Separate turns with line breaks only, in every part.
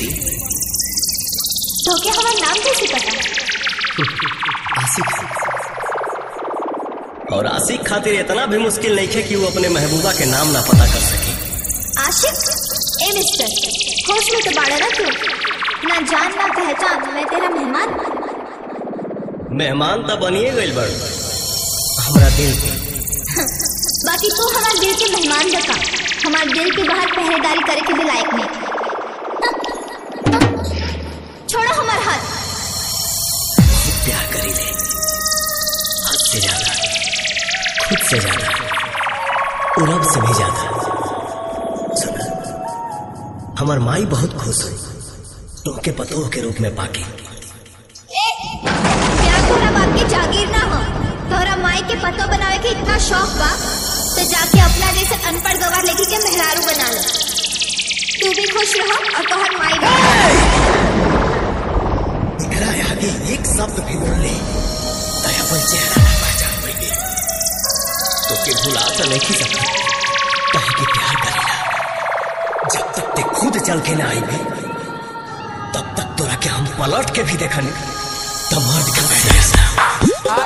प्रीति।
तो क्या हमारा नाम कैसे पता?
आशिक। और आशिक खातिर इतना भी मुश्किल नहीं है कि वो अपने महबूबा के नाम ना पता कर सके।
आशिक? ए मिस्टर, होश में तो बाड़ा ना तू। ना जान ना पहचान, मैं तेरा मेहमान।
मेहमान तो बनिए गई बड़ हमारा दिल के।
बाकी तू हमारे दिल के मेहमान बता। हमारे दिल के बाहर पहरेदारी करे के भी लायक नहीं। छोड़ो हमारा हाथ।
प्यार करी ले, हद से ज्यादा, खुद से ज्यादा, और रब से भी ज्यादा। सुना, हमार माई बहुत खुश हुई तुमके पतोह के रूप में पाके।
प्यार तोरा बाप के जागीर ना हो। तोरा माई के पतो बनावे के इतना शौक बा तो जाके अपना जैसे अनपढ़ गवार लेके के मेहरारू बना लो। तू भी खुश रहो और तोहर माई भी।
इकरा आगे एक शब्द भी बोल ले तो अपन चेहरा ना पहचान पाएगी। तो के भुला तो नहीं सकता कहे कि प्यार करेला। जब तक ते खुद चल के ना आएगी तब तक तोरा के हम पलट के भी देखने तो मर्द का फैसला।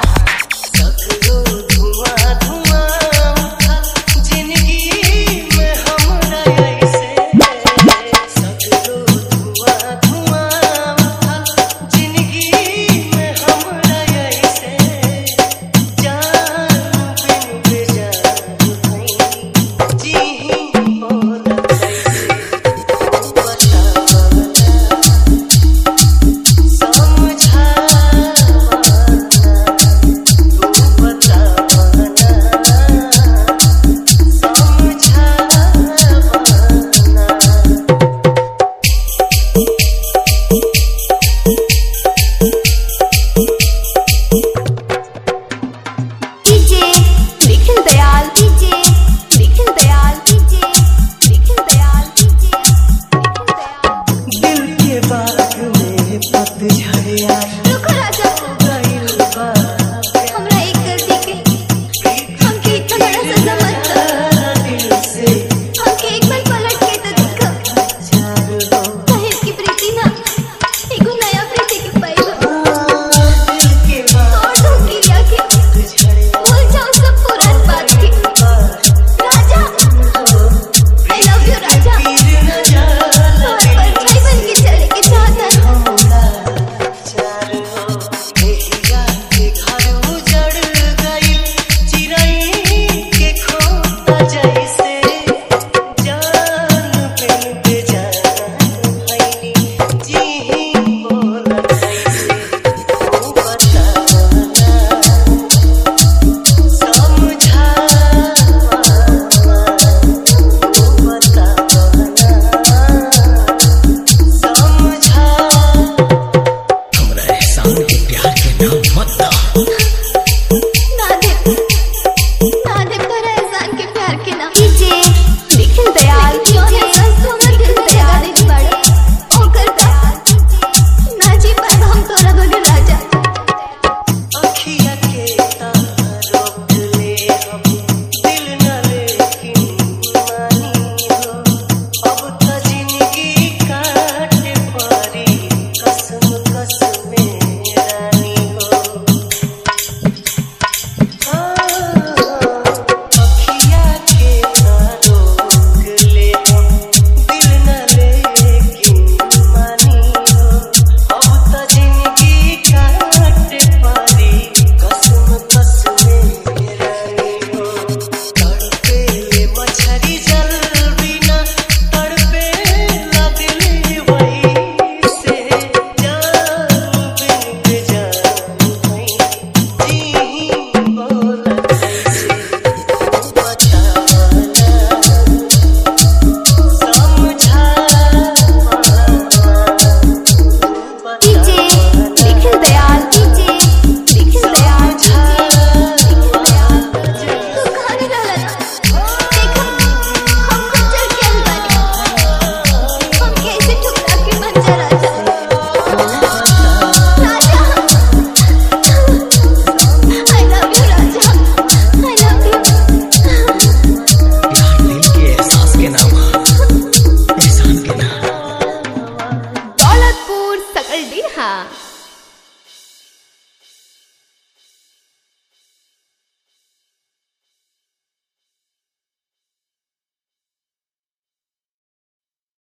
हाँ